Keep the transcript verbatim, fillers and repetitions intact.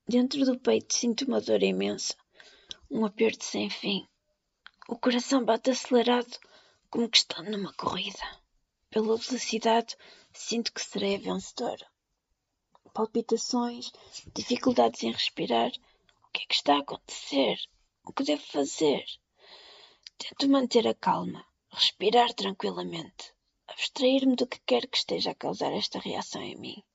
Dentro do peito sinto uma dor imensa, um aperto sem fim. O coração bate acelerado, como que está numa corrida. Pela velocidade, sinto que serei a vencedora. Palpitações, dificuldades em respirar. O que é que está a acontecer? O que devo fazer? Tento manter a calma, respirar tranquilamente, abstrair-me do que quer que esteja a causar esta reação em mim.